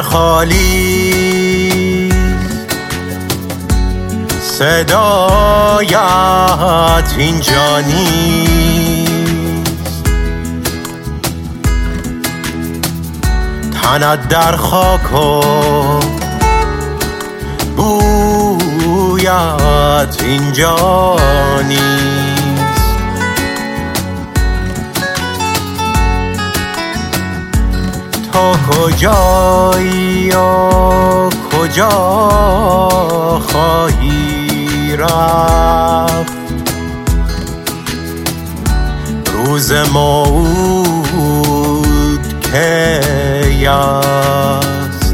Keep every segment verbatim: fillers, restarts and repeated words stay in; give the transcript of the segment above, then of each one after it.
خالی صدایت اینجا نیست، تنت در خاک و بویت اینجا نیست. تو کجایی و کجا خواهی رفت؟ روز موعود کی است؟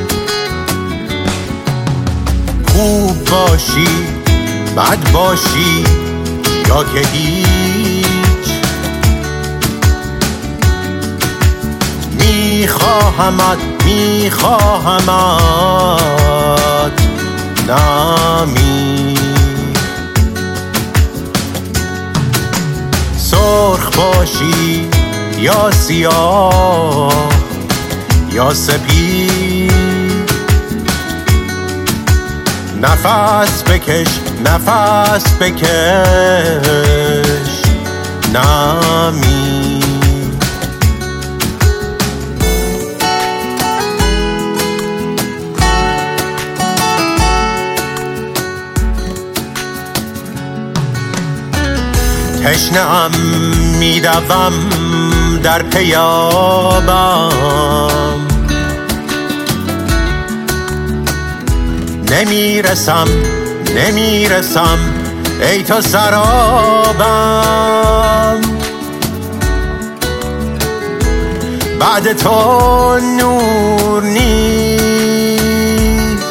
خوب باشی بد باشی یا که هیچ، میخواهمت میخواهمت نمی. سرخ باشی یا سیاه یا سپید، نفس بکش نفس بکش نمی. تشنه‌ام میدوم در پیابم، نمیرسم نمیرسم ای تو سرابم. بعد تو نور نیست،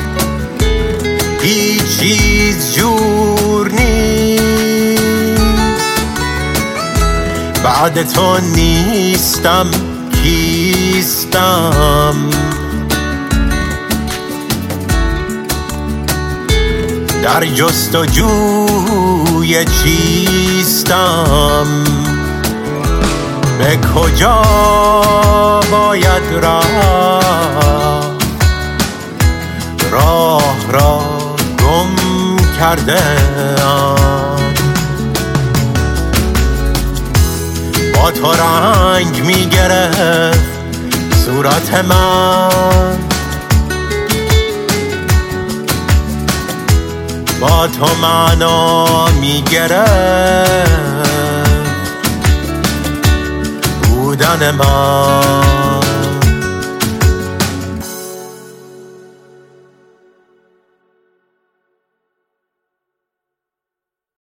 هیچ چیز جور نیست. بعد تو نیستم کیستم؟ در جستجوی چیستم؟ به کجا باید رفت؟ راه را گم کرده ام. با تو رنگ میگرفت صورت من، با تو معنا میگرفت بودن من.